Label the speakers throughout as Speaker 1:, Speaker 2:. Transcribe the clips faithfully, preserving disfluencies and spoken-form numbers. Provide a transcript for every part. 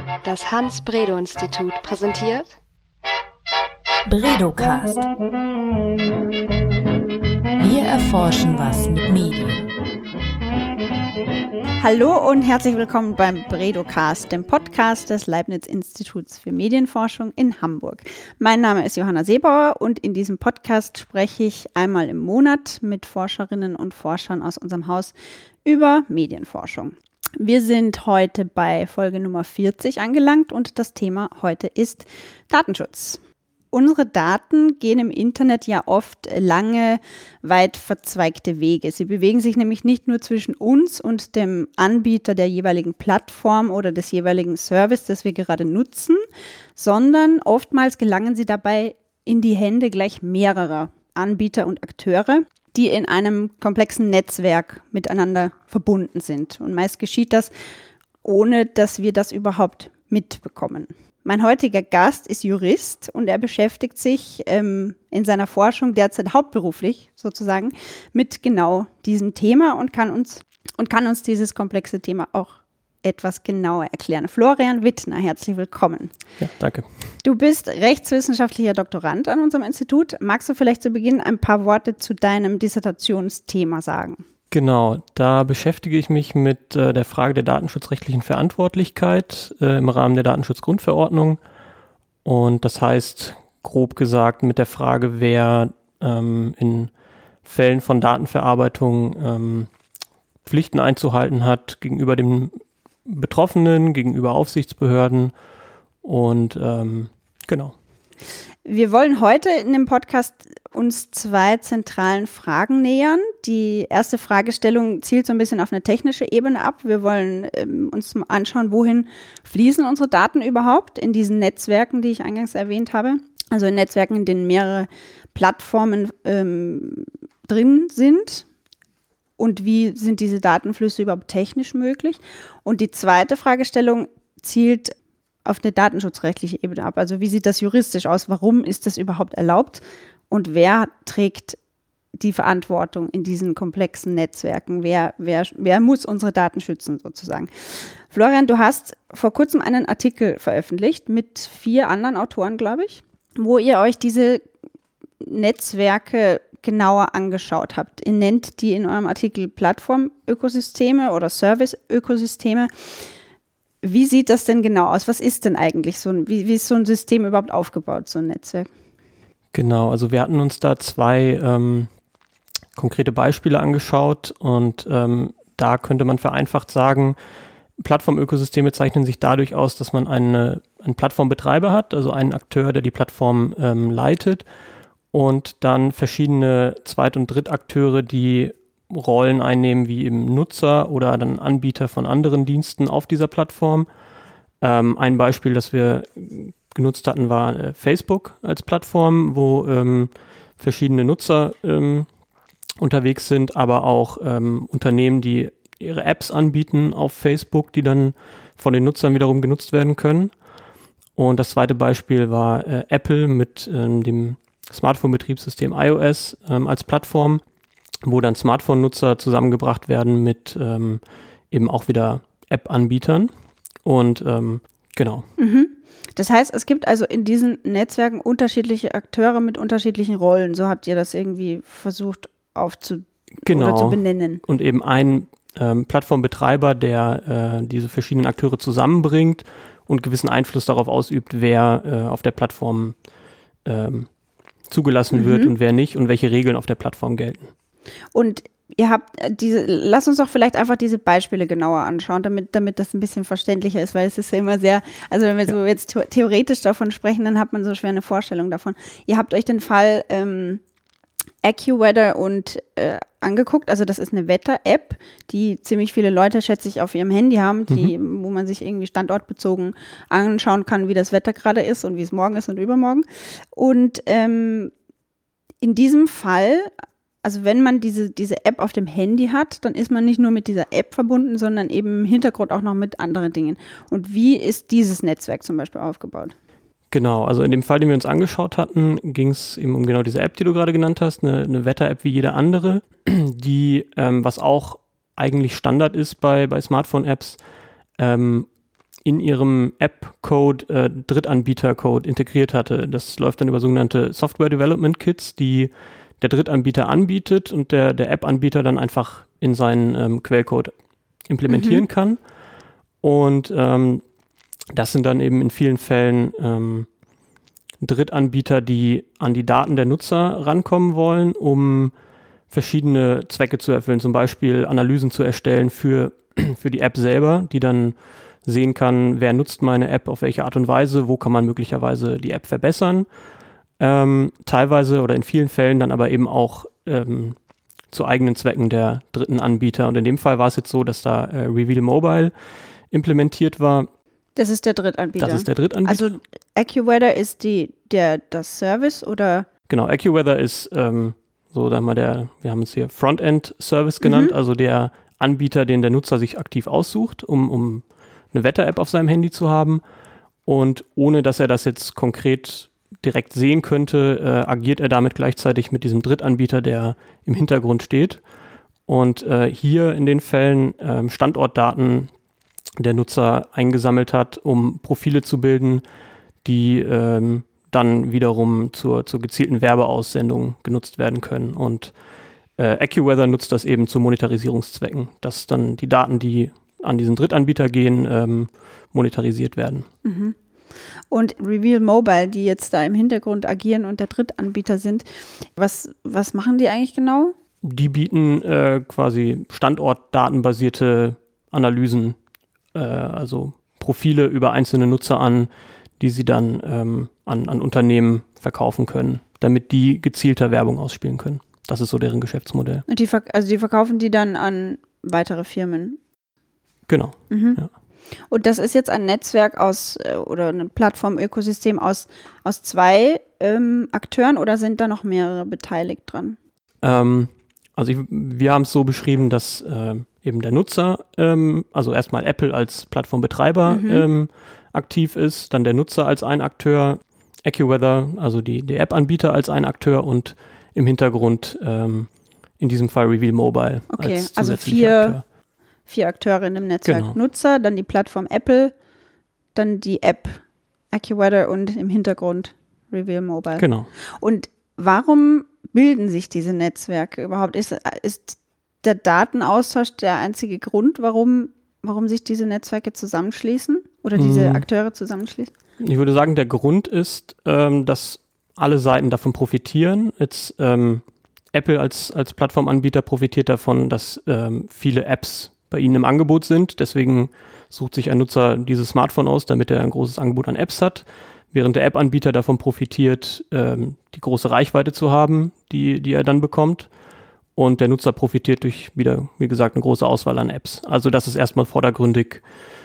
Speaker 1: Das Hans-Bredow-Institut präsentiert
Speaker 2: Bredocast. Wir erforschen was mit Medien.
Speaker 3: Hallo und herzlich willkommen beim Bredocast, dem Podcast des Leibniz-Instituts für Medienforschung in Hamburg. Mein Name ist Johanna Seebauer und in diesem Podcast spreche ich einmal im Monat mit Forscherinnen und Forschern aus unserem Haus über Medienforschung. Wir sind heute bei Folge Nummer vierzig angelangt und das Thema heute ist Datenschutz. Unsere Daten gehen im Internet ja oft lange, weit verzweigte Wege. Sie bewegen sich nämlich nicht nur zwischen uns und dem Anbieter der jeweiligen Plattform oder des jeweiligen Service, das wir gerade nutzen, sondern oftmals gelangen sie dabei in die Hände gleich mehrerer Anbieter und Akteure, die in einem komplexen Netzwerk miteinander verbunden sind. Und meist geschieht das, ohne dass wir das überhaupt mitbekommen. Mein heutiger Gast ist Jurist und er beschäftigt sich ähm, in seiner Forschung derzeit hauptberuflich sozusagen mit genau diesem Thema und kann uns, und kann uns dieses komplexe Thema auch etwas genauer erklären. Florian Wittner, herzlich willkommen.
Speaker 4: Ja, danke.
Speaker 3: Du bist rechtswissenschaftlicher Doktorand an unserem Institut. Magst du vielleicht zu Beginn ein paar Worte zu deinem Dissertationsthema sagen?
Speaker 4: Genau, da beschäftige ich mich mit äh, der Frage der datenschutzrechtlichen Verantwortlichkeit äh, im Rahmen der Datenschutzgrundverordnung. Und das heißt, grob gesagt, mit der Frage, wer ähm, in Fällen von Datenverarbeitung ähm, Pflichten einzuhalten hat gegenüber dem Betroffenen, gegenüber Aufsichtsbehörden und ähm, genau.
Speaker 3: Wir wollen heute in dem Podcast uns zwei zentralen Fragen nähern. Die erste Fragestellung zielt so ein bisschen auf eine technische Ebene ab. Wir wollen ähm, uns mal anschauen, wohin fließen unsere Daten überhaupt in diesen Netzwerken, die ich eingangs erwähnt habe. Also in Netzwerken, in denen mehrere Plattformen ähm, drin sind. Und wie sind diese Datenflüsse überhaupt technisch möglich? Und die zweite Fragestellung zielt auf eine datenschutzrechtliche Ebene ab. Also wie sieht das juristisch aus? Warum ist das überhaupt erlaubt? Und wer trägt die Verantwortung in diesen komplexen Netzwerken? Wer, wer, wer muss unsere Daten schützen sozusagen? Florian, du hast vor kurzem einen Artikel veröffentlicht mit vier anderen Autoren, glaube ich, wo ihr euch diese Netzwerke genauer angeschaut habt. Ihr nennt die in eurem Artikel Plattformökosysteme oder Serviceökosysteme. Wie sieht das denn genau aus? Was ist denn eigentlich so ein, wie, wie ist so ein System überhaupt aufgebaut, so ein Netzwerk?
Speaker 4: Genau, also wir hatten uns da zwei ähm, konkrete Beispiele angeschaut und ähm, da könnte man vereinfacht sagen, Plattformökosysteme zeichnen sich dadurch aus, dass man eine, einen Plattformbetreiber hat, also einen Akteur, der die Plattform ähm, leitet und dann verschiedene Zweit- und Drittakteure, die Rollen einnehmen wie eben Nutzer oder dann Anbieter von anderen Diensten auf dieser Plattform. Ähm, ein Beispiel, das wir genutzt hatten, war äh, Facebook als Plattform, wo ähm, verschiedene Nutzer ähm, unterwegs sind, aber auch ähm, Unternehmen, die ihre Apps anbieten auf Facebook, die dann von den Nutzern wiederum genutzt werden können. Und das zweite Beispiel war äh, Apple mit ähm, dem Smartphone-Betriebssystem iOS ähm, als Plattform, wo dann Smartphone-Nutzer zusammengebracht werden mit ähm, eben auch wieder App-Anbietern. Und ähm, genau.
Speaker 3: Mhm. Das heißt, es gibt also in diesen Netzwerken unterschiedliche Akteure mit unterschiedlichen Rollen. So habt ihr das irgendwie versucht aufzu-
Speaker 4: genau.
Speaker 3: oder zu benennen.
Speaker 4: Und eben ein ähm, Plattformbetreiber, der äh, diese verschiedenen Akteure zusammenbringt und gewissen Einfluss darauf ausübt, wer äh, auf der Plattform ähm, zugelassen
Speaker 3: Mhm.
Speaker 4: wird und wer nicht und welche Regeln auf der Plattform gelten.
Speaker 3: Und ihr habt diese, lass uns doch vielleicht einfach diese Beispiele genauer anschauen, damit, damit das ein bisschen verständlicher ist, weil es ist ja immer sehr, also wenn wir ja. so jetzt the- theoretisch davon sprechen, dann hat man so schwer eine Vorstellung davon. Ihr habt euch den Fall ähm, AccuWeather und äh, angeguckt, also das ist eine Wetter-App, die ziemlich viele Leute, schätze ich, auf ihrem Handy haben, die, mhm. wo man sich irgendwie standortbezogen anschauen kann, wie das Wetter gerade ist und wie es morgen ist und übermorgen. Und ähm, in diesem Fall, also wenn man diese, diese App auf dem Handy hat, dann ist man nicht nur mit dieser App verbunden, sondern eben im Hintergrund auch noch mit anderen Dingen. Und wie ist dieses Netzwerk zum Beispiel aufgebaut?
Speaker 4: Genau, also in dem Fall, den wir uns angeschaut hatten, ging es eben um genau diese App, die du gerade genannt hast, eine, eine Wetter-App wie jede andere, die, ähm, was auch eigentlich Standard ist bei, bei Smartphone-Apps, ähm, in ihrem App-Code äh, Drittanbieter-Code integriert hatte. Das läuft dann über sogenannte Software Development Kits, die der Drittanbieter anbietet und der, der App-Anbieter dann einfach in seinen ähm, Quellcode implementieren mhm. kann. Und ähm, das sind dann eben in vielen Fällen ähm, Drittanbieter, die an die Daten der Nutzer rankommen wollen, um verschiedene Zwecke zu erfüllen, zum Beispiel Analysen zu erstellen für, für die App selber, die dann sehen kann, wer nutzt meine App, auf welche Art und Weise, wo kann man möglicherweise die App verbessern. Ähm, teilweise oder in vielen Fällen dann aber eben auch ähm, zu eigenen Zwecken der dritten Anbieter. Und in dem Fall war es jetzt so, dass da äh, Reveal Mobile implementiert war.
Speaker 3: Das ist der Drittanbieter.
Speaker 4: Das ist der Drittanbieter.
Speaker 3: Also AccuWeather ist die, der, das Service oder?
Speaker 4: Genau, AccuWeather ist ähm, so, sagen wir der, wir haben es hier Frontend-Service genannt, mhm. also der Anbieter, den der Nutzer sich aktiv aussucht, um, um eine Wetter-App auf seinem Handy zu haben. Und ohne, dass er das jetzt konkret direkt sehen könnte, äh, agiert er damit gleichzeitig mit diesem Drittanbieter, der im Hintergrund steht. Und äh, hier in den Fällen äh, Standortdaten der Nutzer eingesammelt hat, um Profile zu bilden, die ähm, dann wiederum zur, zur gezielten Werbeaussendung genutzt werden können. Und äh, AccuWeather nutzt das eben zu Monetarisierungszwecken, dass dann die Daten, die an diesen Drittanbieter gehen, ähm, monetarisiert werden.
Speaker 3: Mhm. Und Reveal Mobile, die jetzt da im Hintergrund agieren und der Drittanbieter sind, was, was machen die eigentlich genau?
Speaker 4: Die bieten äh, quasi standortdatenbasierte Analysen, äh, also Profile über einzelne Nutzer an, die sie dann ähm, an, an Unternehmen verkaufen können, damit die gezielter Werbung ausspielen können. Das ist so deren Geschäftsmodell.
Speaker 3: Und die, also die verkaufen die dann an weitere Firmen?
Speaker 4: Genau,
Speaker 3: mhm.
Speaker 4: ja.
Speaker 3: Und das ist jetzt ein Netzwerk aus oder ein Plattform-Ökosystem aus, aus zwei ähm, Akteuren oder sind da noch mehrere beteiligt dran?
Speaker 4: Ähm, also ich, wir haben es so beschrieben, dass äh, eben der Nutzer, ähm, also erstmal Apple als Plattformbetreiber mhm. ähm, aktiv ist, dann der Nutzer als ein Akteur, AccuWeather, also die, die App-Anbieter als ein Akteur und im Hintergrund ähm, in diesem Fall Reveal Mobile
Speaker 3: okay,
Speaker 4: als
Speaker 3: also
Speaker 4: zusätzlicher
Speaker 3: vier
Speaker 4: Akteur.
Speaker 3: Vier Akteure in dem Netzwerk.
Speaker 4: Genau.
Speaker 3: Nutzer, dann die Plattform Apple, dann die App AccuWeather und im Hintergrund Reveal Mobile.
Speaker 4: Genau.
Speaker 3: Und warum bilden sich diese Netzwerke überhaupt? Ist, ist der Datenaustausch der einzige Grund, warum, warum sich diese Netzwerke zusammenschließen oder diese
Speaker 4: hm.
Speaker 3: Akteure zusammenschließen?
Speaker 4: Ich würde sagen, der Grund ist, ähm, dass alle Seiten davon profitieren. Jetzt ähm, Apple als, als Plattformanbieter profitiert davon, dass ähm, viele Apps bei ihnen im Angebot sind. Deswegen sucht sich ein Nutzer dieses Smartphone aus, damit er ein großes Angebot an Apps hat. Während der App-Anbieter davon profitiert, ähm, die große Reichweite zu haben, die, die er dann bekommt. Und der Nutzer profitiert durch, wieder, wie gesagt, eine große Auswahl an Apps. Also das ist erstmal vordergründig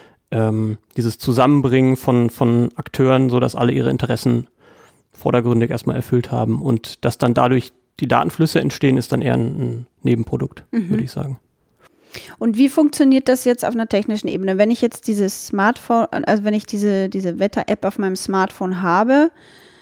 Speaker 4: ähm, dieses Zusammenbringen von, von Akteuren, sodass alle ihre Interessen vordergründig erstmal erfüllt haben. Und dass dann dadurch die Datenflüsse entstehen, ist dann eher ein, ein Nebenprodukt, mhm. würde ich sagen.
Speaker 3: Und wie funktioniert das jetzt auf einer technischen Ebene? Wenn ich jetzt dieses Smartphone, also wenn ich diese, diese Wetter-App auf meinem Smartphone habe,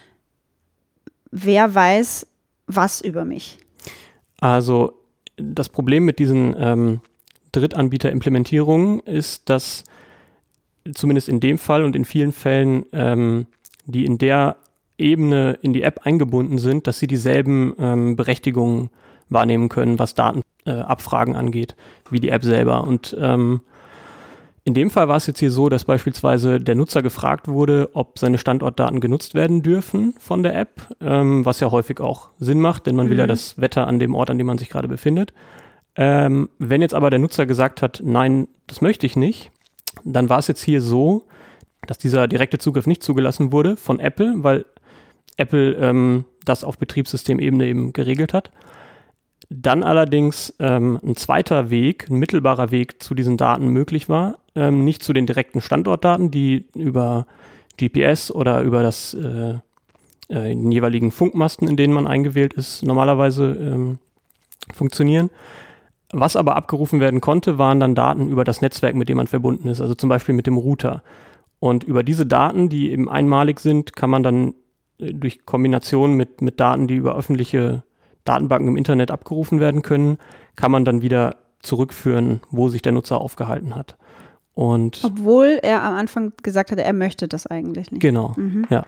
Speaker 3: wer weiß was über mich?
Speaker 4: Also das Problem mit diesen ähm, Drittanbieter-Implementierungen ist, dass zumindest in dem Fall und in vielen Fällen, ähm, die in der Ebene in die App eingebunden sind, dass sie dieselben ähm, Berechtigungen wahrnehmen können, was Datenabfragen äh, angeht, wie die App selber. Und ähm, in dem Fall war es jetzt hier so, dass beispielsweise der Nutzer gefragt wurde, ob seine Standortdaten genutzt werden dürfen von der App, ähm, was ja häufig auch Sinn macht, denn man mhm. will ja das Wetter an dem Ort, an dem man sich gerade befindet. Ähm, wenn jetzt aber der Nutzer gesagt hat, nein, das möchte ich nicht, dann war es jetzt hier so, dass dieser direkte Zugriff nicht zugelassen wurde von Apple, weil Apple ähm, das auf Betriebssystemebene eben geregelt hat. Dann allerdings ähm, ein zweiter Weg, ein mittelbarer Weg zu diesen Daten möglich war, ähm, nicht zu den direkten Standortdaten, die über G P S oder über das äh, äh, den jeweiligen Funkmasten, in denen man eingewählt ist, normalerweise ähm, funktionieren. Was aber abgerufen werden konnte, waren dann Daten über das Netzwerk, mit dem man verbunden ist, also zum Beispiel mit dem Router. Und über diese Daten, die eben einmalig sind, kann man dann äh, durch Kombination mit, mit Daten, die über öffentliche Datenbanken im Internet abgerufen werden können, kann man dann wieder zurückführen, wo sich der Nutzer aufgehalten hat. Und
Speaker 3: Obwohl er am Anfang gesagt hatte, er möchte das eigentlich nicht.
Speaker 4: genau,
Speaker 3: Mhm.
Speaker 4: ja.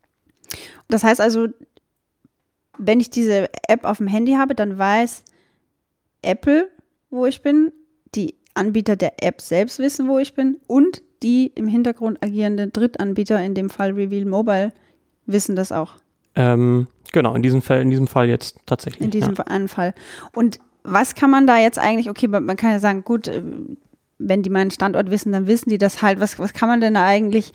Speaker 3: Das heißt also, wenn ich diese App auf dem Handy habe, dann weiß Apple, wo ich bin, die Anbieter der App selbst wissen, wo ich bin und die im Hintergrund agierenden Drittanbieter, in dem Fall Reveal Mobile, wissen das auch.
Speaker 4: Ähm, genau, in diesem Fall, in diesem Fall jetzt tatsächlich.
Speaker 3: In diesem
Speaker 4: ja.
Speaker 3: einen Fall. Und was kann man da jetzt eigentlich, okay, man man kann ja sagen, gut, äh, wenn die meinen Standort wissen, dann wissen die das halt. Was, was kann man denn da eigentlich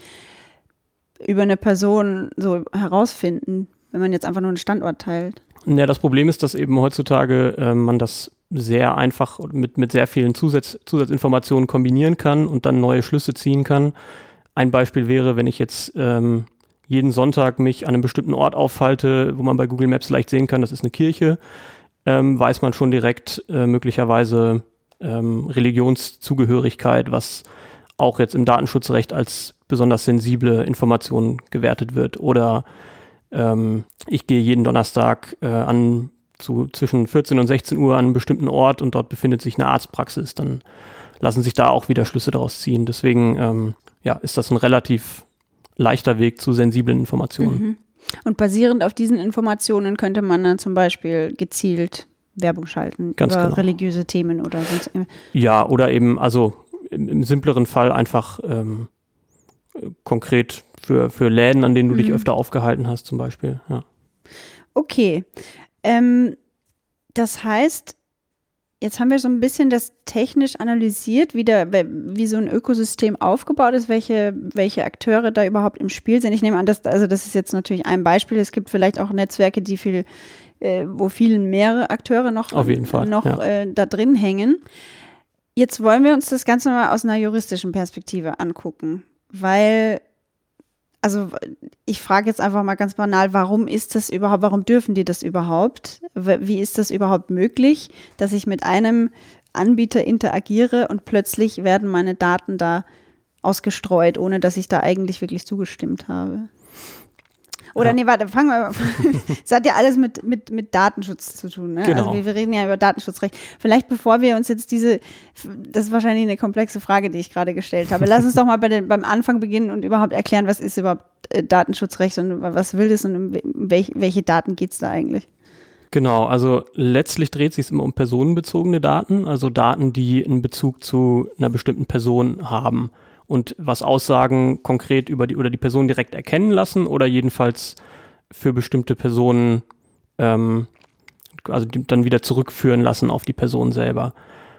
Speaker 3: über eine Person so herausfinden, wenn man jetzt einfach nur einen Standort teilt?
Speaker 4: Ja, das Problem ist, dass eben heutzutage äh, man das sehr einfach mit, mit sehr vielen Zusatz, Zusatzinformationen kombinieren kann und dann neue Schlüsse ziehen kann. Ein Beispiel wäre, wenn ich jetzt ähm, jeden Sonntag mich an einem bestimmten Ort aufhalte, wo man bei Google Maps leicht sehen kann, das ist eine Kirche, ähm, weiß man schon direkt äh, möglicherweise ähm, Religionszugehörigkeit, was auch jetzt im Datenschutzrecht als besonders sensible Information gewertet wird. Oder ähm, ich gehe jeden Donnerstag äh, an zu zwischen vierzehn und sechzehn Uhr an einem bestimmten Ort und dort befindet sich eine Arztpraxis, dann lassen sich da auch wieder Schlüsse daraus ziehen. Deswegen ähm, ja, ist das ein relativ leichter Weg zu sensiblen Informationen.
Speaker 3: Mhm. Und basierend auf diesen Informationen könnte man dann zum Beispiel gezielt Werbung schalten
Speaker 4: Ganz
Speaker 3: über
Speaker 4: genau.
Speaker 3: religiöse Themen oder sonst irgendwas.
Speaker 4: Ja, oder eben, also im, im simpleren Fall einfach ähm, äh, konkret für, für Läden, an denen du dich
Speaker 3: Mhm.
Speaker 4: öfter aufgehalten hast, zum Beispiel. Ja.
Speaker 3: Okay. Ähm, das heißt, jetzt haben wir so ein bisschen das technisch analysiert, wie, der, wie so ein Ökosystem aufgebaut ist, welche, welche Akteure da überhaupt im Spiel sind. Ich nehme an, dass, also das ist jetzt natürlich ein Beispiel. Es gibt vielleicht auch Netzwerke, die viel, äh, wo viel mehrere Akteure noch,
Speaker 4: Auf jeden Fall,
Speaker 3: noch
Speaker 4: ja.
Speaker 3: äh, da drin hängen. Jetzt wollen wir uns das Ganze mal aus einer juristischen Perspektive angucken, weil also ich frage jetzt einfach mal ganz banal, warum ist das überhaupt, warum dürfen die das überhaupt? Wie ist das überhaupt möglich, dass ich mit einem Anbieter interagiere und plötzlich werden meine Daten da ausgestreut, ohne dass ich da eigentlich wirklich zugestimmt habe? Oder
Speaker 4: Ja.
Speaker 3: nee, warte, fangen wir mal. Es hat ja alles mit, mit, mit Datenschutz zu tun. Ne?
Speaker 4: Genau.
Speaker 3: Also wir, wir reden ja über Datenschutzrecht. Vielleicht bevor wir uns jetzt diese, das ist wahrscheinlich eine komplexe Frage, die ich gerade gestellt habe. Lass uns doch mal bei den, beim Anfang beginnen und überhaupt erklären, was ist überhaupt äh, Datenschutzrecht und was will es und um welch, welche Daten geht es da eigentlich?
Speaker 4: Genau, also letztlich dreht sich es immer um personenbezogene Daten, also Daten, die einen Bezug zu einer bestimmten Person haben und was Aussagen konkret über die oder die Person direkt erkennen lassen oder jedenfalls für bestimmte Personen ähm, also die, dann wieder zurückführen lassen auf die Person selber.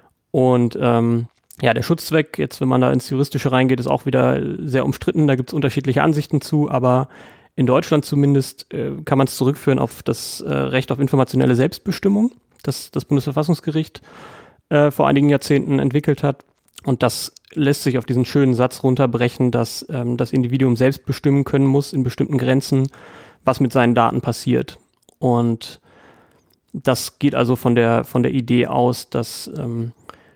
Speaker 4: Und ähm, ja, der Schutzzweck, jetzt wenn man da ins Juristische reingeht, ist auch wieder sehr umstritten, da gibt es unterschiedliche Ansichten zu, aber in Deutschland zumindest äh, kann man es zurückführen auf das äh, Recht auf informationelle Selbstbestimmung, das das Bundesverfassungsgericht äh, vor einigen Jahrzehnten entwickelt hat. Und das lässt sich auf diesen schönen Satz runterbrechen, dass ähm, das Individuum selbst bestimmen können muss in bestimmten Grenzen, was mit seinen Daten passiert. Und das geht also von der, von der Idee aus, dass ähm,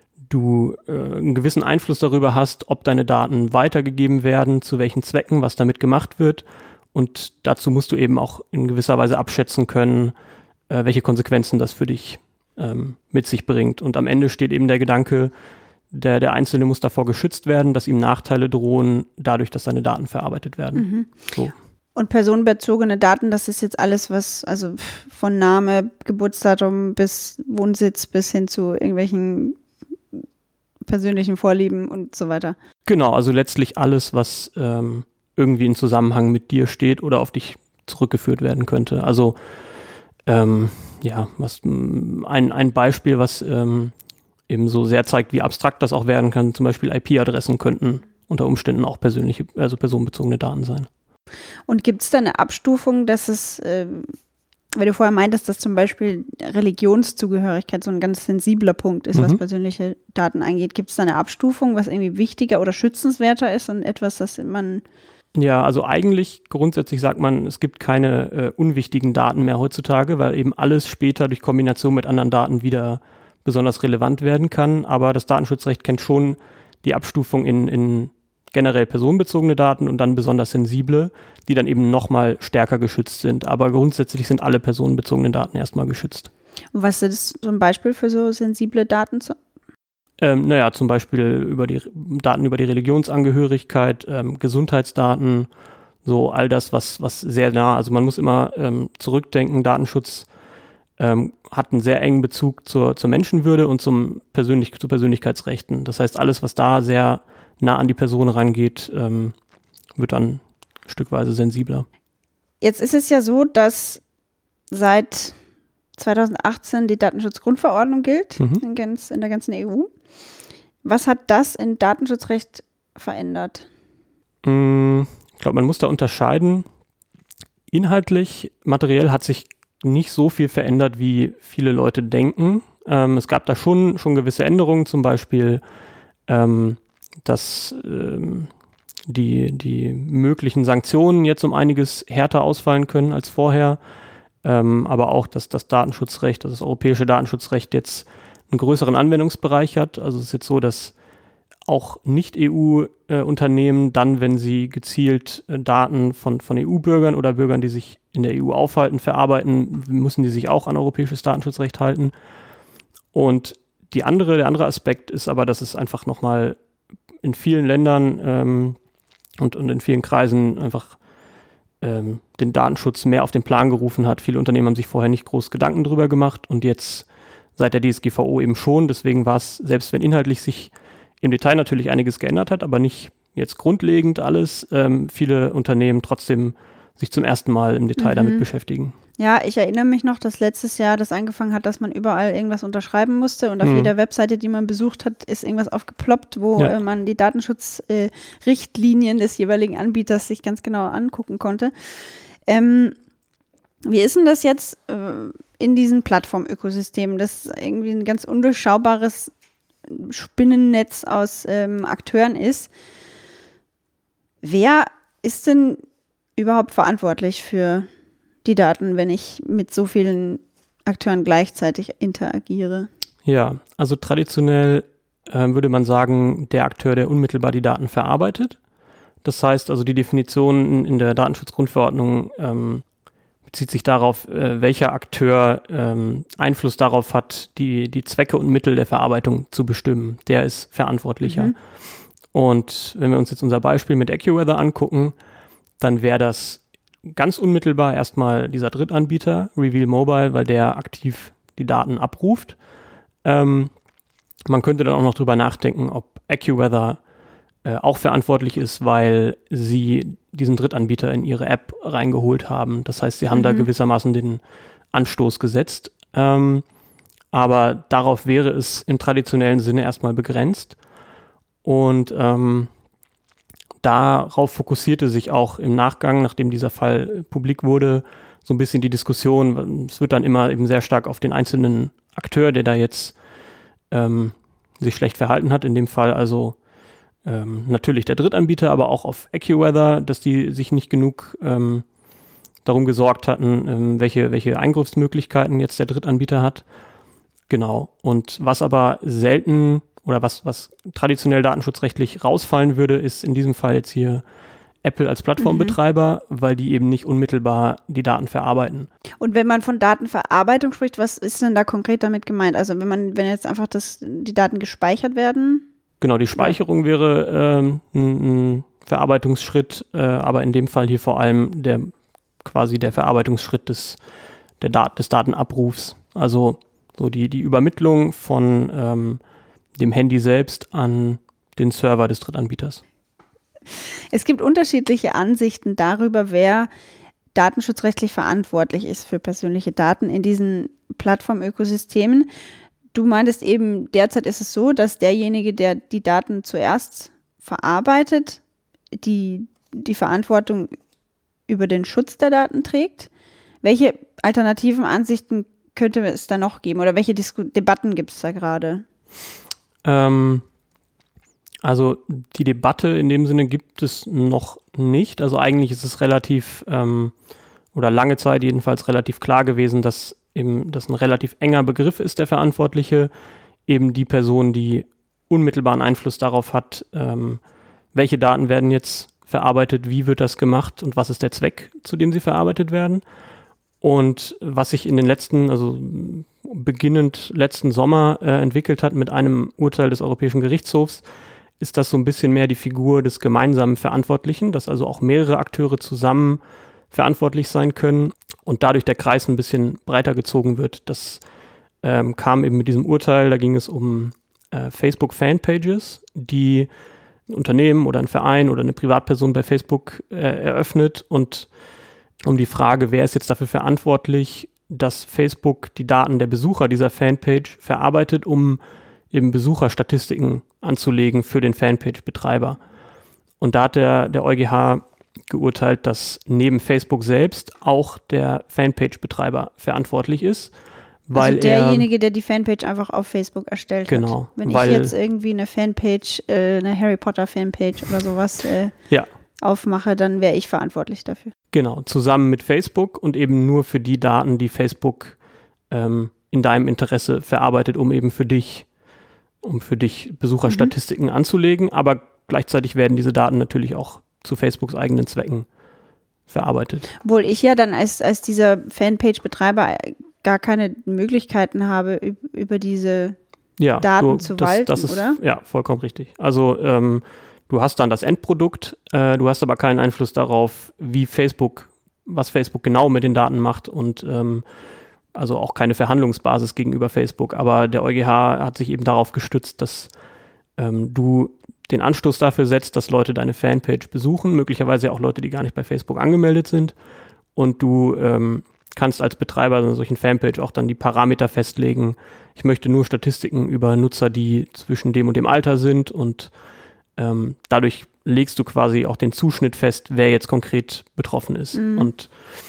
Speaker 4: du äh, einen gewissen Einfluss darüber hast, ob deine Daten weitergegeben werden, zu welchen Zwecken, was damit gemacht wird. Und dazu musst du eben auch in gewisser Weise abschätzen können, äh, welche Konsequenzen das für dich ähm, mit sich bringt. Und am Ende steht eben der Gedanke, der, der Einzelne muss davor geschützt werden, dass ihm Nachteile drohen, dadurch, dass seine Daten verarbeitet werden.
Speaker 3: Mhm.
Speaker 4: So.
Speaker 3: Und personenbezogene Daten, das ist jetzt alles, was, also von Name, Geburtsdatum bis Wohnsitz bis hin zu irgendwelchen persönlichen Vorlieben und so weiter.
Speaker 4: Genau, also letztlich alles, was ähm, irgendwie in Zusammenhang mit dir steht oder auf dich zurückgeführt werden könnte. Also ähm, ja, was ein, ein Beispiel, was ähm, eben so sehr zeigt, wie abstrakt das auch werden kann, zum Beispiel I P-Adressen könnten unter Umständen auch persönliche, also personenbezogene Daten sein.
Speaker 3: Und gibt es da eine Abstufung, dass es, äh, weil du vorher meintest, dass zum Beispiel Religionszugehörigkeit so ein ganz sensibler Punkt ist,
Speaker 4: Mhm.
Speaker 3: was persönliche Daten angeht. Gibt es da eine Abstufung, was irgendwie wichtiger oder schützenswerter ist und etwas, das man...
Speaker 4: Ja, also eigentlich grundsätzlich sagt man, es gibt keine äh, unwichtigen Daten mehr heutzutage, weil eben alles später durch Kombination mit anderen Daten wieder besonders relevant werden kann. Aber das Datenschutzrecht kennt schon die Abstufung in, in generell personenbezogene Daten und dann besonders sensible, die dann eben nochmal stärker geschützt sind. Aber grundsätzlich sind alle personenbezogenen Daten erstmal geschützt.
Speaker 3: Was ist so ein Beispiel für so sensible Daten? Zu
Speaker 4: Ähm, naja, zum Beispiel über die Daten über die Religionsangehörigkeit, ähm, Gesundheitsdaten, so all das, was, was sehr nah, also man muss immer ähm, zurückdenken, Datenschutz ähm, hat einen sehr engen Bezug zur, zur Menschenwürde und zum Persönlich, zu Persönlichkeitsrechten. Das heißt, alles, was da sehr nah an die Person rangeht, ähm, wird dann stückweise sensibler.
Speaker 3: Jetzt ist es ja so, dass seit zweitausendachtzehn die Datenschutzgrundverordnung gilt,
Speaker 4: Mhm.
Speaker 3: in, ganz, in der ganzen E U. Was hat das in Datenschutzrecht verändert?
Speaker 4: Mm, Ich glaube, man muss da unterscheiden. Inhaltlich, materiell hat sich nicht so viel verändert, wie viele Leute denken. Ähm, es gab da schon, schon gewisse Änderungen, zum Beispiel, ähm, dass ähm, die, die möglichen Sanktionen jetzt um einiges härter ausfallen können als vorher. Ähm, aber auch, dass das Datenschutzrecht, also das europäische Datenschutzrecht jetzt einen größeren Anwendungsbereich hat. Also es ist jetzt so, dass auch Nicht-E U-Unternehmen dann, wenn sie gezielt äh, Daten von, von E U-Bürgern oder Bürgern, die sich in der E U aufhalten, verarbeiten, müssen die sich auch an europäisches Datenschutzrecht halten. Und die andere, der andere Aspekt ist aber, dass es einfach nochmal in vielen Ländern ähm, und, und in vielen Kreisen einfach ähm, den Datenschutz mehr auf den Plan gerufen hat. Viele Unternehmen haben sich vorher nicht groß Gedanken drüber gemacht und jetzt seit der D S G V O eben schon. Deswegen war es, selbst wenn inhaltlich sich im Detail natürlich einiges geändert hat, aber nicht jetzt grundlegend alles, ähm, viele Unternehmen trotzdem sich zum ersten Mal im Detail
Speaker 3: Mhm.
Speaker 4: damit beschäftigen.
Speaker 3: Ja, ich erinnere mich noch, dass letztes Jahr das angefangen hat, dass man überall irgendwas unterschreiben musste und auf
Speaker 4: Mhm.
Speaker 3: jeder Webseite, die man besucht hat, ist irgendwas aufgeploppt, wo
Speaker 4: Ja.
Speaker 3: äh, man die Datenschutzrichtlinien äh, des jeweiligen Anbieters sich ganz genau angucken konnte. Ähm, wie ist denn das jetzt äh, in diesen Plattformökosystemen? Das irgendwie ein ganz undurchschaubares Spinnennetz aus ähm, Akteuren ist. Wer ist denn überhaupt verantwortlich für die Daten, wenn ich mit so vielen Akteuren gleichzeitig interagiere?
Speaker 4: Ja, also traditionell äh, würde man sagen, der Akteur, der unmittelbar die Daten verarbeitet. Das heißt also, die Definition in der Datenschutzgrundverordnung ähm, bezieht sich darauf, äh, welcher Akteur ähm, Einfluss darauf hat, die, die Zwecke und Mittel der Verarbeitung zu bestimmen. Der ist verantwortlicher.
Speaker 3: Mhm.
Speaker 4: Und wenn wir uns jetzt unser Beispiel mit AccuWeather angucken, dann wäre das ganz unmittelbar erstmal dieser Drittanbieter, Reveal Mobile, weil der aktiv die Daten abruft. Ähm, man könnte dann auch noch drüber nachdenken, ob AccuWeather äh, auch verantwortlich ist, weil sie diesen Drittanbieter in ihre App reingeholt haben. Das heißt, sie haben
Speaker 3: Mhm.
Speaker 4: da gewissermaßen den Anstoß gesetzt. Ähm, aber darauf wäre es im traditionellen Sinne erstmal begrenzt. Und ähm, darauf fokussierte sich auch im Nachgang, nachdem dieser Fall publik wurde, so ein bisschen die Diskussion. Es wird dann immer eben sehr stark auf den einzelnen Akteur, der da jetzt ähm, sich schlecht verhalten hat, in dem Fall also ähm, natürlich der Drittanbieter, aber auch auf AccuWeather, dass die sich nicht genug ähm, darum gesorgt hatten, ähm, welche, welche Eingriffsmöglichkeiten jetzt der Drittanbieter hat. Genau. Und was aber selten oder was, was traditionell datenschutzrechtlich rausfallen würde, ist in diesem Fall jetzt hier Apple als Plattformbetreiber, mhm. weil die eben nicht unmittelbar die Daten verarbeiten.
Speaker 3: Und wenn man von Datenverarbeitung spricht, was ist denn da konkret damit gemeint? Also wenn man, wenn jetzt einfach das, die Daten gespeichert werden?
Speaker 4: Genau, die Speicherung ja. wäre ähm, ein, ein Verarbeitungsschritt, äh, aber in dem Fall hier vor allem der quasi der Verarbeitungsschritt des, der Dat- des Datenabrufs. Also so die, die Übermittlung von ähm, dem Handy selbst an den Server des Drittanbieters.
Speaker 3: Es gibt unterschiedliche Ansichten darüber, wer datenschutzrechtlich verantwortlich ist für persönliche Daten in diesen Plattformökosystemen. Du meintest eben, derzeit ist es so, dass derjenige, der die Daten zuerst verarbeitet, die, die Verantwortung über den Schutz der Daten trägt. Welche alternativen Ansichten könnte es da noch geben oder welche Disku- Debatten gibt es da gerade?
Speaker 4: Ähm, also die Debatte in dem Sinne gibt es noch nicht. Also eigentlich ist es relativ, ähm, oder lange Zeit jedenfalls relativ klar gewesen, dass eben das ein relativ enger Begriff ist, der Verantwortliche, eben die Person, die unmittelbaren Einfluss darauf hat, ähm, welche Daten werden jetzt verarbeitet, wie wird das gemacht und was ist der Zweck, zu dem sie verarbeitet werden. Und was sich in den letzten, also beginnend letzten Sommer äh, entwickelt hat mit einem Urteil des Europäischen Gerichtshofs, ist das so ein bisschen mehr die Figur des gemeinsamen Verantwortlichen, dass also auch mehrere Akteure zusammen verantwortlich sein können und dadurch der Kreis ein bisschen breiter gezogen wird. Das ähm, kam eben mit diesem Urteil, da ging es um äh, Facebook-Fanpages, die ein Unternehmen oder ein Verein oder eine Privatperson bei Facebook äh, eröffnet und um die Frage, wer ist jetzt dafür verantwortlich, dass Facebook die Daten der Besucher dieser Fanpage verarbeitet, um eben Besucherstatistiken anzulegen für den Fanpage-Betreiber. Und da hat der, der EuGH geurteilt, dass neben Facebook selbst auch der Fanpage-Betreiber verantwortlich ist. Weil
Speaker 3: also derjenige, der die Fanpage einfach auf Facebook erstellt
Speaker 4: genau,
Speaker 3: hat. Wenn
Speaker 4: weil,
Speaker 3: ich jetzt irgendwie eine Fanpage, äh, eine Harry Potter Fanpage oder sowas äh,
Speaker 4: ja.
Speaker 3: aufmache, dann wäre ich verantwortlich dafür.
Speaker 4: Genau, zusammen mit Facebook und eben nur für die Daten, die Facebook ähm, in deinem Interesse verarbeitet, um eben für dich, um für dich Besucherstatistiken mhm. anzulegen. Aber gleichzeitig werden diese Daten natürlich auch zu Facebooks eigenen Zwecken verarbeitet.
Speaker 3: Obwohl ich ja dann als, als dieser Fanpage-Betreiber gar keine Möglichkeiten habe, über diese
Speaker 4: ja,
Speaker 3: Daten
Speaker 4: du,
Speaker 3: zu
Speaker 4: das,
Speaker 3: walten,
Speaker 4: das ist,
Speaker 3: oder?
Speaker 4: Ja, vollkommen richtig. Also ähm, du hast dann das Endprodukt, äh, du hast aber keinen Einfluss darauf, wie Facebook, was Facebook genau mit den Daten macht und ähm, also auch keine Verhandlungsbasis gegenüber Facebook. Aber der EuGH hat sich eben darauf gestützt, dass ähm, du den Anstoß dafür setzt, dass Leute deine Fanpage besuchen, möglicherweise auch Leute, die gar nicht bei Facebook angemeldet sind. Und du ähm, kannst als Betreiber einer solchen Fanpage auch dann die Parameter festlegen. Ich möchte nur Statistiken über Nutzer, die zwischen dem und dem Alter sind und ähm, dadurch legst du quasi auch den Zuschnitt fest, wer jetzt konkret betroffen ist. Mhm. Und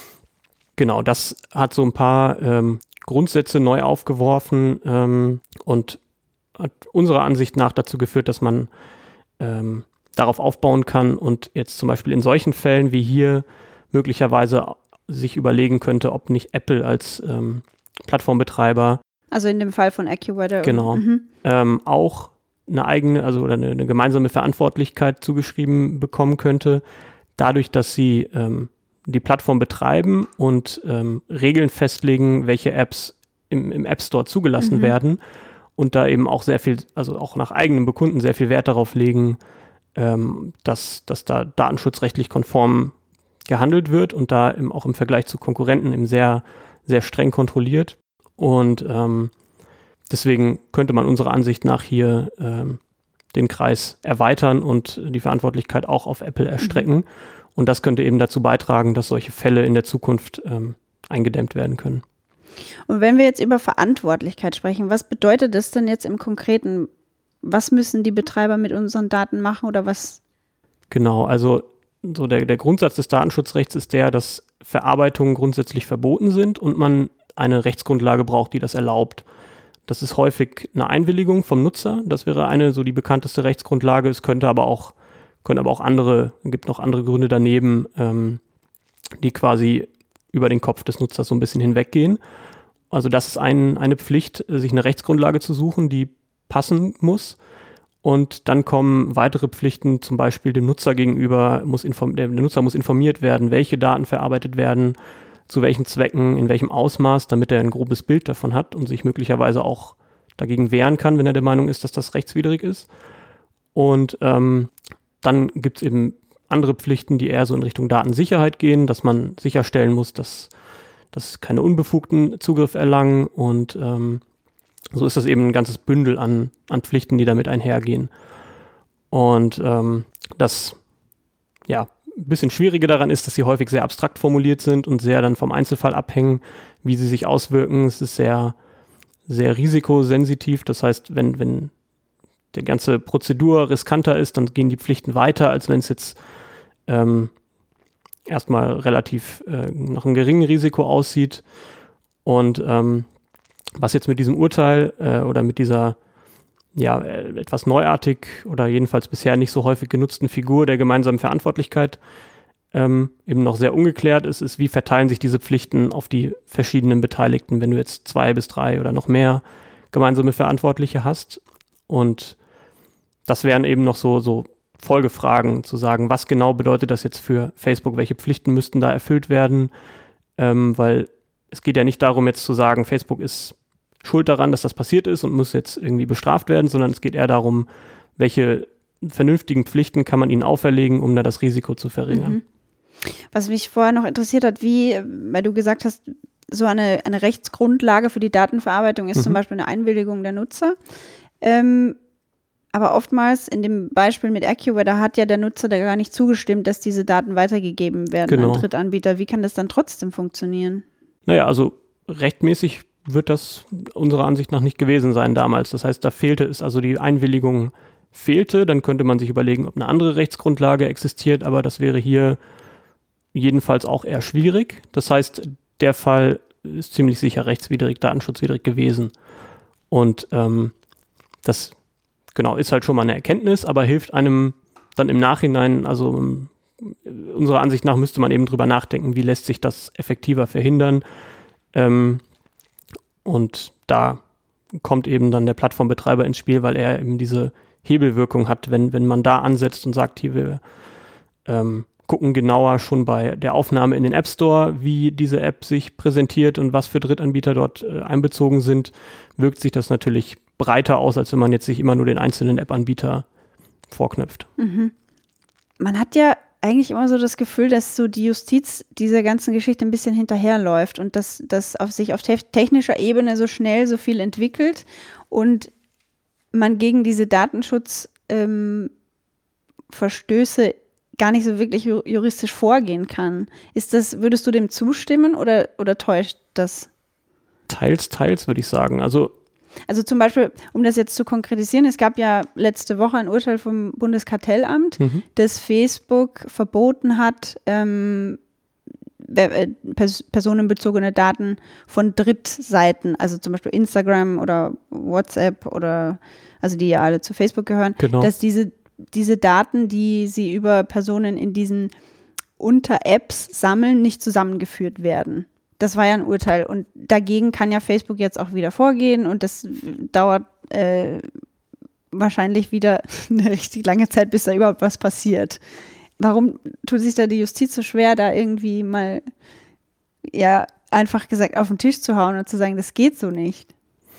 Speaker 4: genau, das hat so ein paar ähm, Grundsätze neu aufgeworfen ähm, und hat unserer Ansicht nach dazu geführt, dass man ähm, darauf aufbauen kann und jetzt zum Beispiel in solchen Fällen wie hier möglicherweise sich überlegen könnte, ob nicht Apple als ähm, Plattformbetreiber,
Speaker 3: also in dem Fall von AccuWeather,
Speaker 4: genau, mhm. ähm, auch eine eigene, also oder eine, eine gemeinsame Verantwortlichkeit zugeschrieben bekommen könnte, dadurch, dass sie ähm, die Plattform betreiben und ähm, Regeln festlegen, welche Apps im, im App Store zugelassen mhm. werden und da eben auch sehr viel, also auch nach eigenem Bekunden sehr viel Wert darauf legen, ähm, dass, dass da datenschutzrechtlich konform gehandelt wird und da im, auch im Vergleich zu Konkurrenten eben sehr, sehr streng kontrolliert. Und ähm, deswegen könnte man unserer Ansicht nach hier ähm, den Kreis erweitern und die Verantwortlichkeit auch auf Apple erstrecken. Mhm. Und das könnte eben dazu beitragen, dass solche Fälle in der Zukunft ähm, eingedämmt werden können.
Speaker 3: Und wenn wir jetzt über Verantwortlichkeit sprechen, was bedeutet das denn jetzt im Konkreten? Was müssen die Betreiber mit unseren Daten machen oder was?
Speaker 4: Genau, also so der, der Grundsatz des Datenschutzrechts ist der, dass Verarbeitungen grundsätzlich verboten sind und man eine Rechtsgrundlage braucht, die das erlaubt. Das ist häufig eine Einwilligung vom Nutzer. Das wäre eine, so die bekannteste Rechtsgrundlage. Es könnte aber auch, können aber auch andere, gibt noch andere Gründe daneben, ähm, die quasi über den Kopf des Nutzers so ein bisschen hinweggehen. Also das ist ein, eine Pflicht, sich eine Rechtsgrundlage zu suchen, die passen muss. Und dann kommen weitere Pflichten, zum Beispiel dem Nutzer gegenüber, muss inform- der, der Nutzer muss informiert werden, welche Daten verarbeitet werden, zu welchen Zwecken, in welchem Ausmaß, damit er ein grobes Bild davon hat und sich möglicherweise auch dagegen wehren kann, wenn er der Meinung ist, dass das rechtswidrig ist. Und ähm, dann gibt es eben andere Pflichten, die eher so in Richtung Datensicherheit gehen, dass man sicherstellen muss, dass, dass keine unbefugten Zugriff erlangen und ähm, so ist das eben ein ganzes Bündel an, an Pflichten, die damit einhergehen. Und ähm, das, ja, ein bisschen Schwierige daran ist, dass sie häufig sehr abstrakt formuliert sind und sehr dann vom Einzelfall abhängen, wie sie sich auswirken. Es ist sehr, sehr risikosensitiv. Das heißt, wenn, wenn die ganze Prozedur riskanter ist, dann gehen die Pflichten weiter, als wenn es jetzt ähm, erstmal relativ äh, nach einem geringen Risiko aussieht. Und ähm, was jetzt mit diesem Urteil äh, oder mit dieser ja äh, etwas neuartig oder jedenfalls bisher nicht so häufig genutzten Figur der gemeinsamen Verantwortlichkeit ähm, eben noch sehr ungeklärt ist, ist, wie verteilen sich diese Pflichten auf die verschiedenen Beteiligten, wenn du jetzt zwei bis drei oder noch mehr gemeinsame Verantwortliche hast. Und das wären eben noch so, so Folgefragen, zu sagen, was genau bedeutet das jetzt für Facebook, welche Pflichten müssten da erfüllt werden, ähm, weil es geht ja nicht darum, jetzt zu sagen, Facebook ist schuld daran, dass das passiert ist und muss jetzt irgendwie bestraft werden, sondern es geht eher darum, welche vernünftigen Pflichten kann man ihnen auferlegen, um da das Risiko zu verringern.
Speaker 3: Mhm. Was mich vorher noch interessiert hat, wie, weil du gesagt hast, so eine, eine Rechtsgrundlage für die Datenverarbeitung ist mhm. zum Beispiel eine Einwilligung der Nutzer. Ähm, aber oftmals in dem Beispiel mit AccuWeather, da hat ja der Nutzer da gar nicht zugestimmt, dass diese Daten weitergegeben werden
Speaker 4: genau.
Speaker 3: an Drittanbieter. Wie kann das dann trotzdem funktionieren?
Speaker 4: Naja, also rechtmäßig wird das unserer Ansicht nach nicht gewesen sein damals. Das heißt, da fehlte es, also die Einwilligung fehlte, dann könnte man sich überlegen, ob eine andere Rechtsgrundlage existiert, aber das wäre hier jedenfalls auch eher schwierig. Das heißt, der Fall ist ziemlich sicher rechtswidrig, datenschutzwidrig gewesen. Und ähm, das genau ist halt schon mal eine Erkenntnis, aber hilft einem dann im Nachhinein, also um, unserer Ansicht nach müsste man eben drüber nachdenken, wie lässt sich das effektiver verhindern. Ähm, und da kommt eben dann der Plattformbetreiber ins Spiel, weil er eben diese Hebelwirkung hat, wenn, wenn man da ansetzt und sagt, hier, wir ähm, gucken genauer schon bei der Aufnahme in den App Store, wie diese App sich präsentiert und was für Drittanbieter dort äh, einbezogen sind, wirkt sich das natürlich breiter aus, als wenn man jetzt sich immer nur den einzelnen App-Anbieter vorknüpft.
Speaker 3: Mhm. Man hat ja eigentlich immer so das Gefühl, dass so die Justiz dieser ganzen Geschichte ein bisschen hinterherläuft und dass das auf sich auf te- technischer Ebene so schnell so viel entwickelt und man gegen diese Datenschutzverstöße ähm, gar nicht so wirklich ju- juristisch vorgehen kann. Ist das, würdest du dem zustimmen oder, oder täuscht das?
Speaker 4: Teils, teils würde ich sagen. Also
Speaker 3: Also zum Beispiel, um das jetzt zu konkretisieren, es gab ja letzte Woche ein Urteil vom Bundeskartellamt, mhm. das Facebook verboten hat, ähm, pers- personenbezogene Daten von Drittseiten, also zum Beispiel Instagram oder WhatsApp oder, also die ja alle zu Facebook gehören,
Speaker 4: genau.
Speaker 3: dass diese, diese Daten, die sie über Personen in diesen Unter-Apps sammeln, nicht zusammengeführt werden. Das war ja ein Urteil und dagegen kann ja Facebook jetzt auch wieder vorgehen und das dauert äh, wahrscheinlich wieder eine richtig lange Zeit, bis da überhaupt was passiert. Warum tut sich da die Justiz so schwer, da irgendwie mal ja einfach gesagt auf den Tisch zu hauen und zu sagen, das geht so nicht?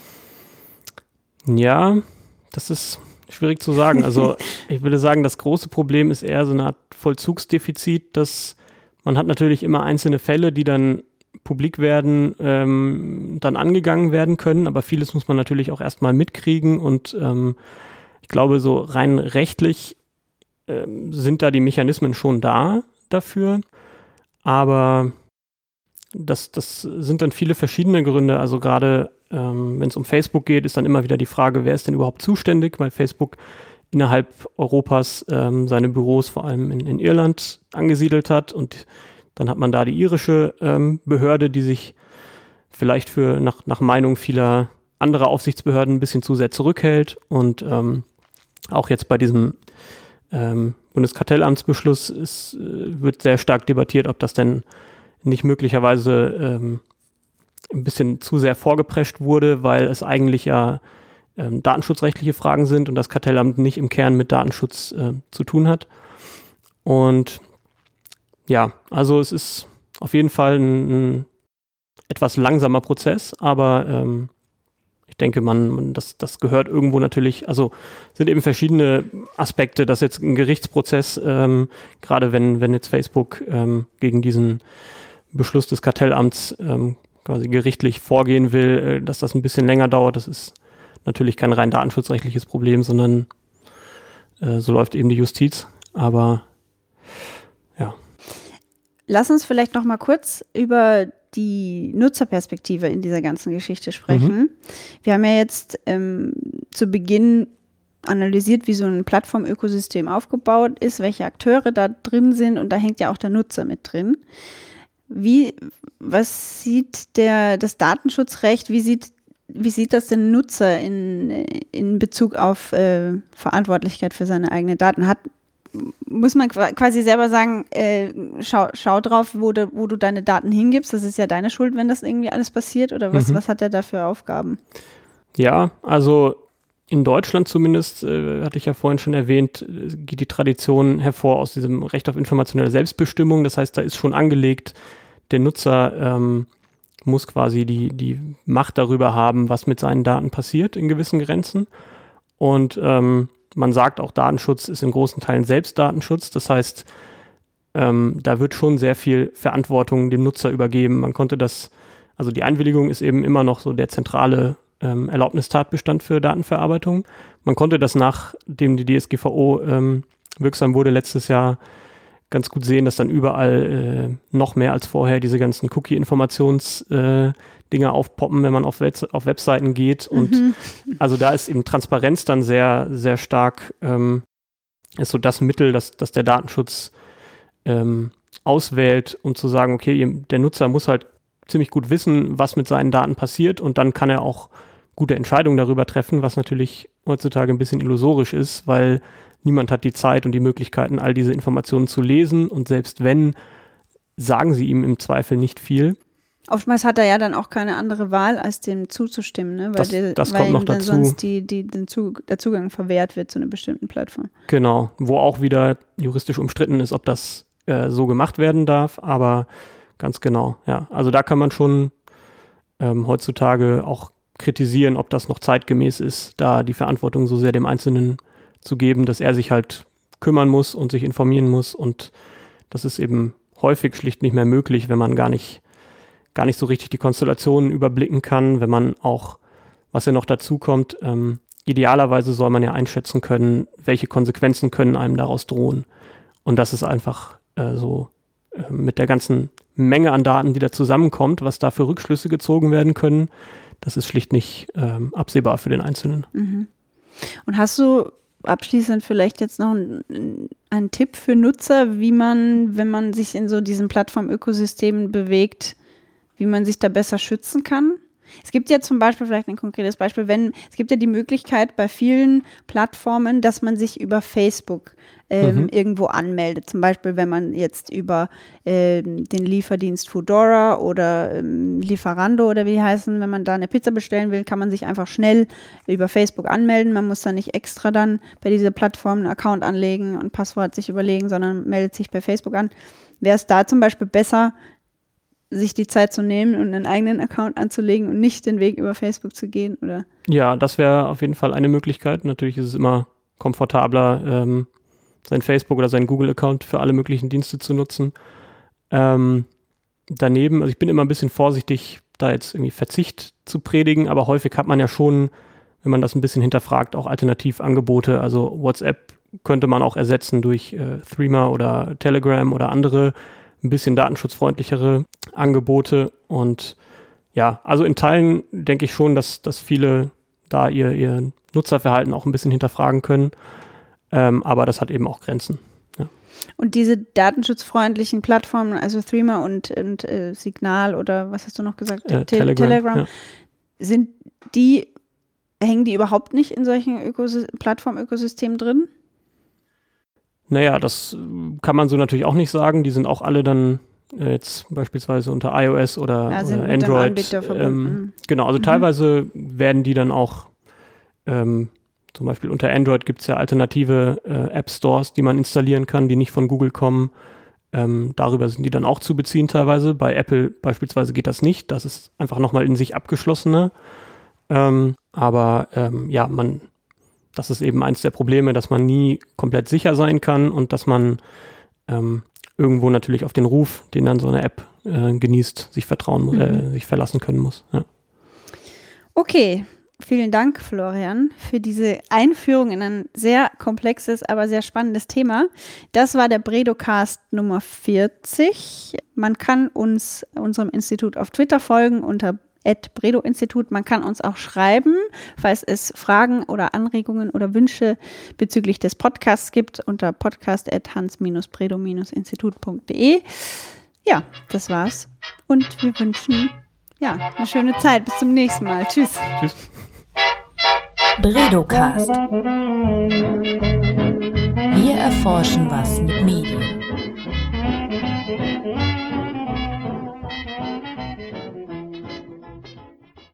Speaker 4: Ja, das ist schwierig zu sagen. Also ich würde sagen, das große Problem ist eher so eine Art Vollzugsdefizit, dass man hat natürlich immer einzelne Fälle, die dann publik werden, ähm, dann angegangen werden können, aber vieles muss man natürlich auch erstmal mitkriegen und ähm, ich glaube, so rein rechtlich ähm, sind da die Mechanismen schon da dafür, aber das, das sind dann viele verschiedene Gründe, also gerade ähm, wenn es um Facebook geht, ist dann immer wieder die Frage, wer ist denn überhaupt zuständig, weil Facebook innerhalb Europas ähm, seine Büros vor allem in, in Irland angesiedelt hat und dann hat man da die irische ähm, Behörde, die sich vielleicht für nach, nach Meinung vieler anderer Aufsichtsbehörden ein bisschen zu sehr zurückhält. Und ähm, auch jetzt bei diesem ähm, Bundeskartellamtsbeschluss ist, äh, wird sehr stark debattiert, ob das denn nicht möglicherweise ähm, ein bisschen zu sehr vorgeprescht wurde, weil es eigentlich ja ähm, datenschutzrechtliche Fragen sind und das Kartellamt nicht im Kern mit Datenschutz äh, zu tun hat. Und ja, also es ist auf jeden Fall ein, ein etwas langsamer Prozess, aber ähm, ich denke, man, man das, das gehört irgendwo natürlich, also sind eben verschiedene Aspekte, dass jetzt ein Gerichtsprozess, ähm, gerade wenn, wenn jetzt Facebook ähm, gegen diesen Beschluss des Kartellamts ähm, quasi gerichtlich vorgehen will, äh, dass das ein bisschen länger dauert, das ist natürlich kein rein datenschutzrechtliches Problem, sondern äh, so läuft eben die Justiz, aber ja.
Speaker 3: Lass uns vielleicht noch mal kurz über die Nutzerperspektive in dieser ganzen Geschichte sprechen. Mhm. Wir haben ja jetzt ähm, zu Beginn analysiert, wie so ein Plattformökosystem aufgebaut ist, welche Akteure da drin sind und da hängt ja auch der Nutzer mit drin. Wie, was sieht der, das Datenschutzrecht, wie sieht, wie sieht das den Nutzer in, in Bezug auf äh, Verantwortlichkeit für seine eigenen Daten? Hat muss man quasi selber sagen, äh, schau, schau drauf, wo, de, wo du deine Daten hingibst. Das ist ja deine Schuld, wenn das irgendwie alles passiert. Oder was, mhm. was hat der da für Aufgaben?
Speaker 4: Ja, also in Deutschland zumindest, äh, hatte ich ja vorhin schon erwähnt, geht die Tradition hervor aus diesem Recht auf informationelle Selbstbestimmung. Das heißt, da ist schon angelegt, der Nutzer ähm, muss quasi die, die Macht darüber haben, was mit seinen Daten passiert in gewissen Grenzen. Und ähm, man sagt auch, Datenschutz ist in großen Teilen selbst Datenschutz. Das heißt, ähm, da wird schon sehr viel Verantwortung dem Nutzer übergeben. Man konnte das, also die Einwilligung ist eben immer noch so der zentrale ähm, Erlaubnistatbestand für Datenverarbeitung. Man konnte das, nachdem die D S G V O ähm, wirksam wurde letztes Jahr, ganz gut sehen, dass dann überall äh, noch mehr als vorher diese ganzen Cookie-Informations- äh, Dinge aufpoppen, wenn man auf, Web- auf Webseiten geht. Und
Speaker 3: Mhm.
Speaker 4: also da ist eben Transparenz dann sehr, sehr stark, ähm, ist so das Mittel, dass, dass der Datenschutz ähm, auswählt, um zu sagen, okay, ihr- der Nutzer muss halt ziemlich gut wissen, was mit seinen Daten passiert, und dann kann er auch gute Entscheidungen darüber treffen, was natürlich heutzutage ein bisschen illusorisch ist, weil niemand hat die Zeit und die Möglichkeiten, all diese Informationen zu lesen, und selbst wenn, sagen sie ihm im Zweifel nicht viel.
Speaker 3: Oftmals hat er ja dann auch keine andere Wahl, als dem zuzustimmen, ne? Weil,
Speaker 4: Das-
Speaker 3: der,
Speaker 4: das
Speaker 3: weil
Speaker 4: kommt noch
Speaker 3: ihm dann
Speaker 4: dazu.
Speaker 3: sonst die, die, den Zug, der Zugang verwehrt wird zu einer bestimmten Plattform.
Speaker 4: Genau, wo auch wieder juristisch umstritten ist, ob das äh, so gemacht werden darf, aber ganz genau, ja. Also da kann man schon ähm, heutzutage auch kritisieren, ob das noch zeitgemäß ist, da die Verantwortung so sehr dem Einzelnen zu geben, dass er sich halt kümmern muss und sich informieren muss, und das ist eben häufig schlicht nicht mehr möglich, wenn man gar nicht gar nicht so richtig die Konstellationen überblicken kann, wenn man auch, was ja noch dazu kommt, ähm, idealerweise soll man ja einschätzen können, welche Konsequenzen können einem daraus drohen. Und das ist einfach äh, so äh, mit der ganzen Menge an Daten, die da zusammenkommt, was da für Rückschlüsse gezogen werden können, das ist schlicht nicht ähm, absehbar für den Einzelnen.
Speaker 3: Mhm. Und hast du abschließend vielleicht jetzt noch einen, einen Tipp für Nutzer, wie man, wenn man sich in so diesen Plattformökosystemen bewegt, wie man sich da besser schützen kann? Es gibt ja zum Beispiel, vielleicht ein konkretes Beispiel, wenn, es gibt ja die Möglichkeit bei vielen Plattformen, dass man sich über Facebook ähm,
Speaker 4: Mhm.
Speaker 3: irgendwo anmeldet. Zum Beispiel, wenn man jetzt über ähm, den Lieferdienst Foodora oder ähm, Lieferando oder wie die heißen, wenn man da eine Pizza bestellen will, kann man sich einfach schnell über Facebook anmelden. Man muss da nicht extra dann bei dieser Plattform einen Account anlegen und Passwort sich überlegen, sondern meldet sich bei Facebook an. Wäre es da zum Beispiel besser, sich die Zeit zu nehmen und einen eigenen Account anzulegen und nicht den Weg über Facebook zu gehen, oder?
Speaker 4: Ja, das wäre auf jeden Fall eine Möglichkeit. Natürlich ist es immer komfortabler, ähm, sein Facebook- oder seinen Google-Account für alle möglichen Dienste zu nutzen. Ähm, daneben, also ich bin immer ein bisschen vorsichtig, da jetzt irgendwie Verzicht zu predigen, aber häufig hat man ja schon, wenn man das ein bisschen hinterfragt, auch Alternativangebote. Also WhatsApp könnte man auch ersetzen durch äh, Threema oder Telegram oder andere ein bisschen datenschutzfreundlichere Angebote. Und ja, also in Teilen denke ich schon, dass, dass viele da ihr, ihr Nutzerverhalten auch ein bisschen hinterfragen können. Ähm, aber das hat eben auch Grenzen. Ja.
Speaker 3: Und diese datenschutzfreundlichen Plattformen, also Threema und, und äh, Signal oder was hast du noch gesagt?
Speaker 4: Äh,
Speaker 3: Te-
Speaker 4: Telegram,
Speaker 3: Telegram.
Speaker 4: ja.
Speaker 3: Sind die, hängen die überhaupt nicht in solchen Ökosy- Plattformökosystemen drin?
Speaker 4: Naja, das äh, kann man so natürlich auch nicht sagen. Die sind auch alle dann äh, jetzt beispielsweise unter iOS oder,
Speaker 3: Ja, sind
Speaker 4: oder
Speaker 3: mit dem
Speaker 4: Android.
Speaker 3: Anbieter verbunden.
Speaker 4: Ähm, genau, also
Speaker 3: Mhm.
Speaker 4: teilweise werden die dann auch, ähm, zum Beispiel unter Android gibt es ja alternative äh, App-Stores, die man installieren kann, die nicht von Google kommen. Ähm, darüber sind die dann auch zu beziehen teilweise. Bei Apple beispielsweise geht das nicht. Das ist einfach nochmal in sich abgeschlossener. Ähm, aber ähm, ja, man das ist eben eins der Probleme, dass man nie komplett sicher sein kann und dass man ähm, irgendwo natürlich auf den Ruf, den dann so eine App äh, genießt, sich vertrauen, mu- äh,
Speaker 3: Mhm.
Speaker 4: sich verlassen können muss. Ja.
Speaker 3: Okay, vielen Dank, Florian, für diese Einführung in ein sehr komplexes, aber sehr spannendes Thema. Das war der Bredocast Nummer vierzig. Man kann uns, unserem Institut, auf Twitter folgen unter at Bredow-Institut. Man kann uns auch schreiben, falls es Fragen oder Anregungen oder Wünsche bezüglich des Podcasts gibt, unter podcast at hans-bredow-institut punkt de. Ja, das war's. Und wir wünschen ja eine schöne Zeit. Bis zum nächsten Mal. Tschüss.
Speaker 4: Tschüss.
Speaker 2: Bredocast. Wir erforschen was mit Medien.